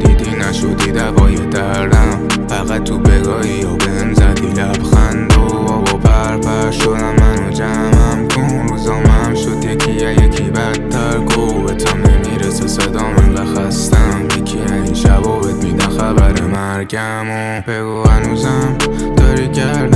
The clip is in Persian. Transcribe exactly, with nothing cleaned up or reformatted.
دیدی نشدی دوای دردم، فقط تو بگاهی و بهم زدی لبخند و بابا پرپر شدم من و جمعم کن. روزامم شد یکی یکی بدتر، گوبتم نمیرسه صدام انقدر خستم. یکی این شبا بهت میدن خبر مرگم و بگو هنوزم داری گرد